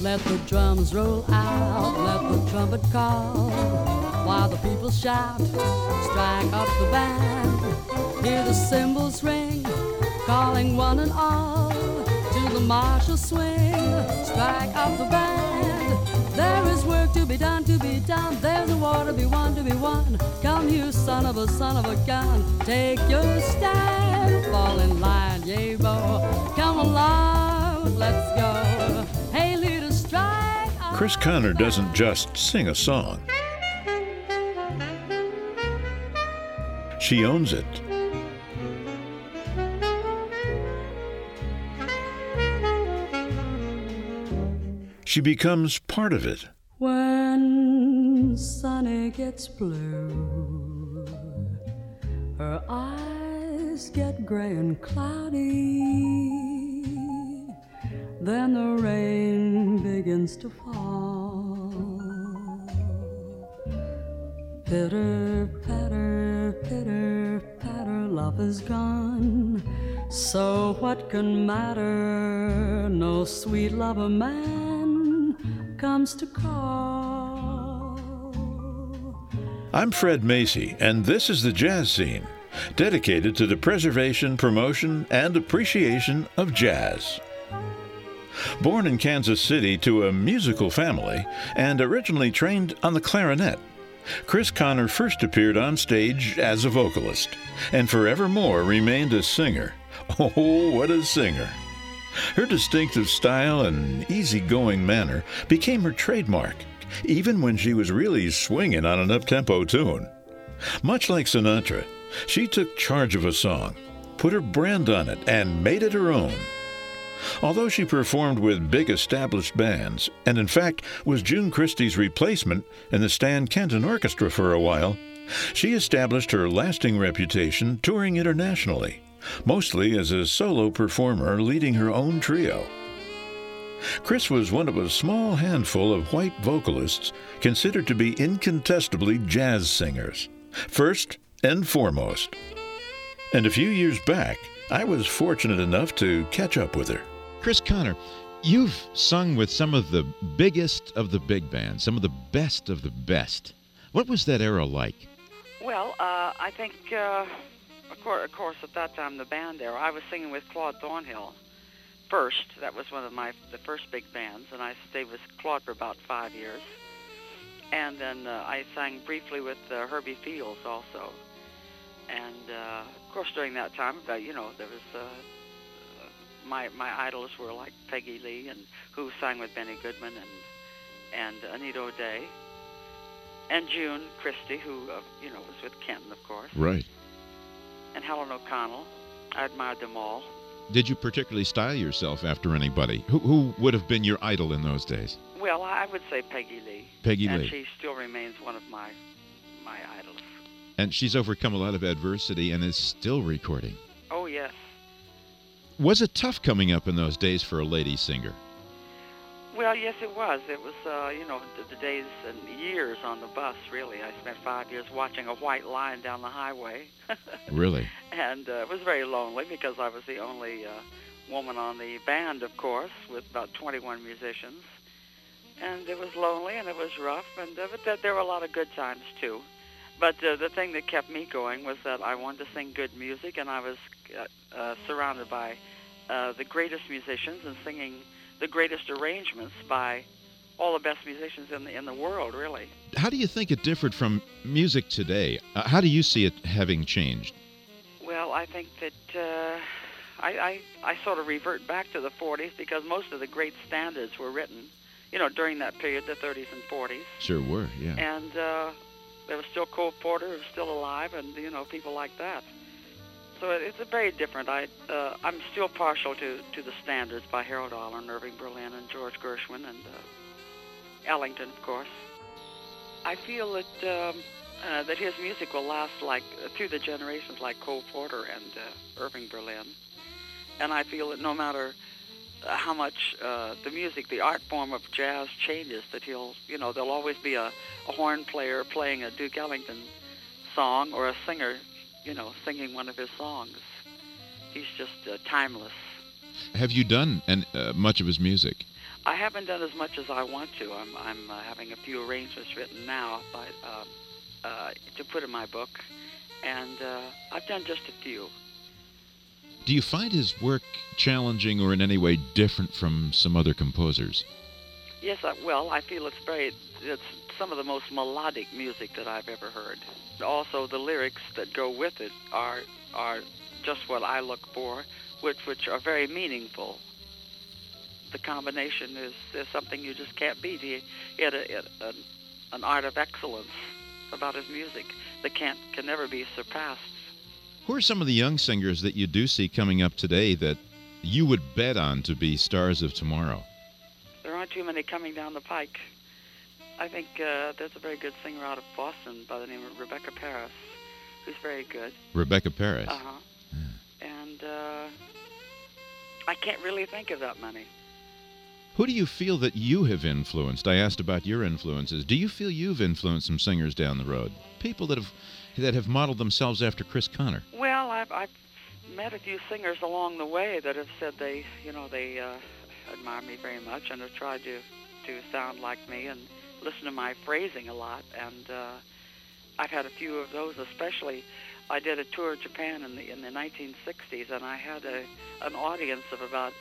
Let the drums roll out, let the trumpet call, while the people shout, strike up the band. Hear the cymbals ring, calling one and all, to the martial swing, strike up the band. There is work to be done, there's a war to be won, Come you son of a gun, take your stand, fall in line, yea bo, come along, let's go. Hey, leader, strike up. Chris Connor doesn't just sing a song. She owns it. She becomes part of it. When Sunny gets blue, her eyes get gray and cloudy, then the rain begins to fall. Pitter, patter, pitter, patter, love is gone. So what can matter? No sweet lover man comes to call. I'm Fred Macy, and this is the Jazz Scene, dedicated to the preservation, promotion, and appreciation of jazz. Born in Kansas City to a musical family and originally trained on the clarinet, Chris Connor first appeared on stage as a vocalist and forevermore remained a singer. Oh, what a singer! Her distinctive style and easygoing manner became her trademark, even when she was really swinging on an up-tempo tune. Much like Sinatra, she took charge of a song, put her brand on it, and made it her own. Although she performed with big established bands, and in fact was June Christy's replacement in the Stan Kenton Orchestra for a while, she established her lasting reputation touring internationally, mostly as a solo performer leading her own trio. Chris was one of a small handful of white vocalists considered to be incontestably jazz singers, first and foremost. And a few years back, I was fortunate enough to catch up with her. Chris Connor, you've sung with some of the biggest of the big bands, some of the best of the best. What was that era like? Well, I think, of course, at that time, the band era, I was singing with Claude Thornhill first. That was one of the first big bands, and I stayed with Claude for about 5 years. And then I sang briefly with Herbie Fields also. And, of course, during that time, there was... My idols were like Peggy Lee, and who sang with Benny Goodman, and Anita O'Day, and June Christy, who was with Kenton, of course. Right. And Helen O'Connell. I admired them all. Did you particularly style yourself after anybody? Who would have been your idol in those days? Well, I would say Peggy Lee. Peggy Lee. And she still remains one of my idols. And she's overcome a lot of adversity and is still recording. Oh, yes. Was it tough coming up in those days for a lady singer? Well, yes, it was. It was, the days and years on the bus, really. I spent 5 years watching a white line down the highway. Really? And it was very lonely because I was the only woman on the band, of course, with about 21 musicians. And it was lonely and it was rough, but there were a lot of good times, too. But the thing that kept me going was that I wanted to sing good music, and I was surrounded by the greatest musicians and singing the greatest arrangements by all the best musicians in the world, really. How do you think it differed from music today? How do you see it having changed? Well, I think that I sort of revert back to the 40s because most of the great standards were written, during that period, the 30s and 40s. Sure were, yeah. And there was still Cole Porter, who was still alive, and, people like that. So it's a very different. I'm still partial to the standards by Harold Arlen, Irving Berlin, and George Gershwin, and Ellington, of course. I feel that his music will last through the generations, like Cole Porter and Irving Berlin. And I feel that no matter how much the music, the art form of jazz changes, that there'll always be a horn player playing a Duke Ellington song or a singer, singing one of his songs. He's just timeless. Have you done much of his music? I haven't done as much as I want to. I'm having a few arrangements written now to put in my book, and I've done just a few. Do you find his work challenging or in any way different from some other composers? Yes, I feel it's some of the most melodic music that I've ever heard. Also, the lyrics that go with it are just what I look for, which are very meaningful. The combination is something you just can't beat. He had an art of excellence about his music that can never be surpassed. Who are some of the young singers that you do see coming up today that you would bet on to be stars of tomorrow? There aren't too many coming down the pike. I think there's a very good singer out of Boston by the name of Rebecca Paris, who's very good. Rebecca Paris? Uh-huh. Yeah. And I can't really think of that many. Who do you feel that you have influenced? I asked about your influences. Do you feel you've influenced some singers down the road? People that have modeled themselves after Chris Connor? Well, I've met a few singers along the way that have said they admire me very much and have tried to sound like me and listen to my phrasing a lot. And I've had a few of those, especially. I did a tour of Japan in the 1960s, and I had an audience of about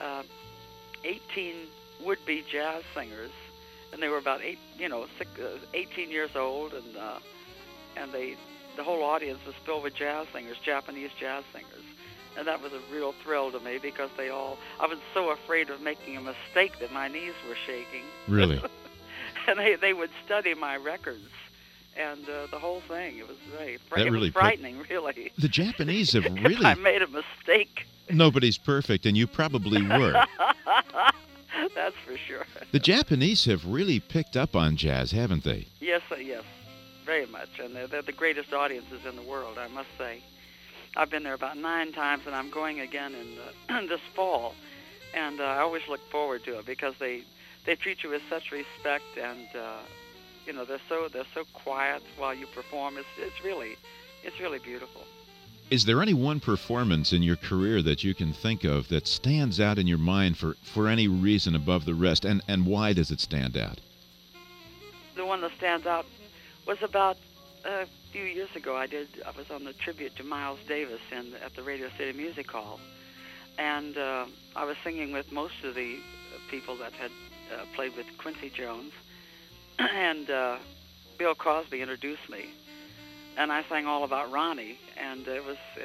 18 would-be jazz singers, and they were about 18 years old, and the whole audience was filled with jazz singers, Japanese jazz singers. And that was a real thrill to me because I was so afraid of making a mistake that my knees were shaking. Really? And they would study my records and the whole thing. It was really frightening, really. The Japanese have really... If I made a mistake. Nobody's perfect, and you probably were. That's for sure. The Japanese have really picked up on jazz, haven't they? Yes, very much. And they're the greatest audiences in the world, I must say. I've been there about 9 times, and I'm going again in this fall. And I always look forward to it because they treat you with such respect, and they're so quiet while you perform. It's really beautiful. Is there any one performance in your career that you can think of that stands out in your mind for any reason above the rest, and why does it stand out? The one that stands out was about a few years ago. I was on the tribute to Miles Davis at the Radio City Music Hall, and I was singing with most of the people that had played with Quincy Jones, and Bill Crosby introduced me. And I sang all about Ronnie, and that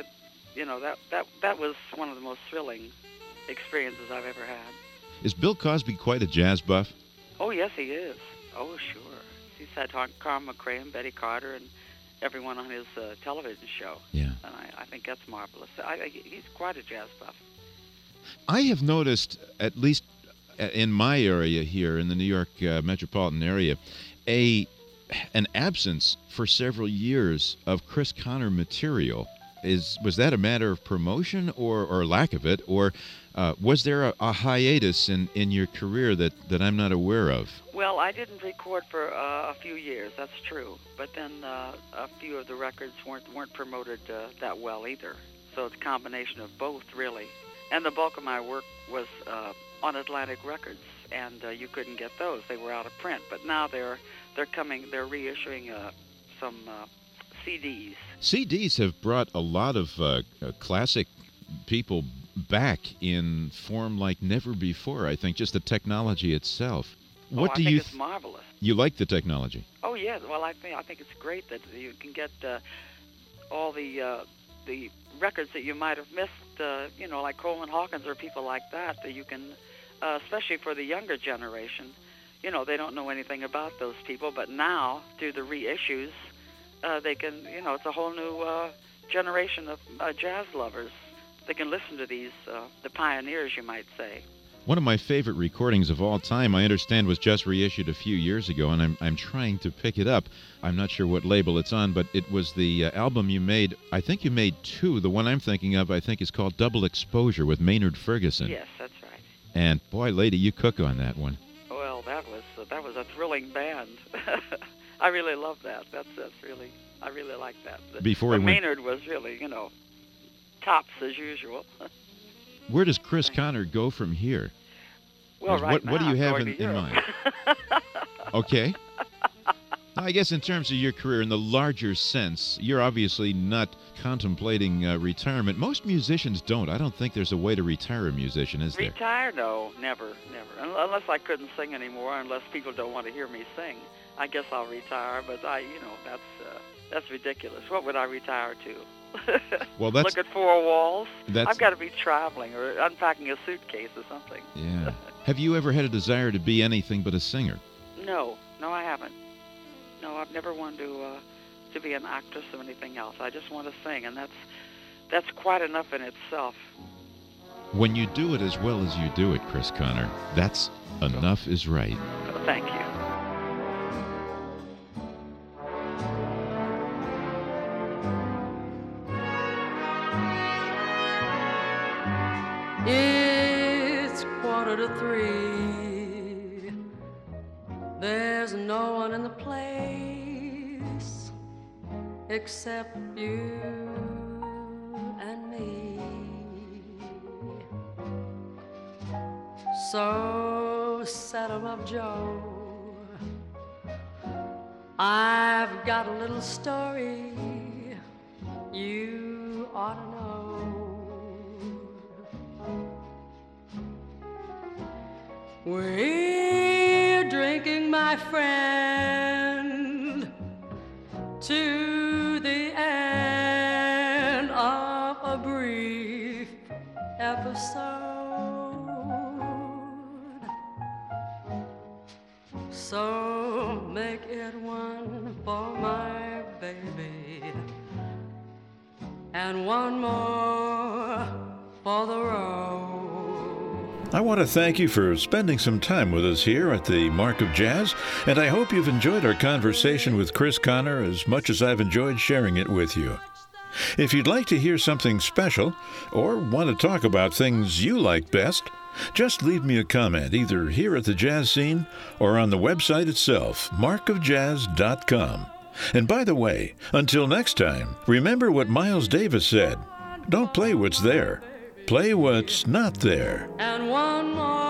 was one of the most thrilling experiences I've ever had. Is Bill Cosby quite a jazz buff? Oh, yes, he is. Oh, sure. He's had Carl McRae and Betty Carter and everyone on his television show. Yeah. And I think that's marvelous. He's quite a jazz buff. I have noticed, at least in my area here in the New York metropolitan area, an absence for several years of Chris Connor material. Was that a matter of promotion or lack of it, or was there a hiatus in your career that I'm not aware of? Well, I didn't record for a few years, that's true, but then a few of the records weren't promoted that well either. So it's a combination of both, really. And the bulk of my work was on Atlantic Records, and you couldn't get those. They were out of print, but now they're reissuing some CDs. CDs have brought a lot of classic people back in form like never before, I think, just the technology itself. I think it's marvelous. You like the technology? Oh, yeah. Well, I think it's great that you can get all the records that you might have missed, like Coleman Hawkins or people like that you can, especially for the younger generation. They don't know anything about those people, but now, through the reissues, they can, it's a whole new generation of jazz lovers. They can listen to these, the pioneers, you might say. One of my favorite recordings of all time, I understand, was just reissued a few years ago, and I'm trying to pick it up. I'm not sure what label it's on, but it was the album you made. I think you made 2. The one I'm thinking of, I think, is called Double Exposure with Maynard Ferguson. Yes, that's right. And, boy, lady, you cook on that one. Well, that was a thrilling band. I really love that. I really like that. Maynard was really, tops as usual. where does Chris Connor go from here? Well, right what do now, you have I'm going to in Europe. mind? Okay. Now, I guess in terms of your career, in the larger sense, you're obviously not contemplating retirement. Most musicians don't. I don't think there's a way to retire a musician, is there? Retire? No, never. Unless I couldn't sing anymore, unless people don't want to hear me sing. I guess I'll retire, but that's ridiculous. What would I retire to? Well, that's... Look at four walls? That's... I've got to be traveling or unpacking a suitcase or something. Yeah. Have you ever had a desire to be anything but a singer? No, I haven't. No, I've never wanted to be an actress or anything else. I just want to sing, and that's quite enough in itself. When you do it as well as you do it, Chris Connor, that's enough is right. Oh, thank you. It's 2:45. There's no one in the place except you and me. So saddle up, Joe. I've got a little story you ought to know. We're drinking, my friend, to the end of a brief episode. So make it one for my baby and one more for the road. I want to thank you for spending some time with us here at the Mark of Jazz, and I hope you've enjoyed our conversation with Chris Connor as much as I've enjoyed sharing it with you. If you'd like to hear something special or want to talk about things you like best, just leave me a comment either here at the Jazz Scene or on the website itself, markofjazz.com. And by the way, until next time, remember what Miles Davis said. Don't play what's there. Play what's not there. And one more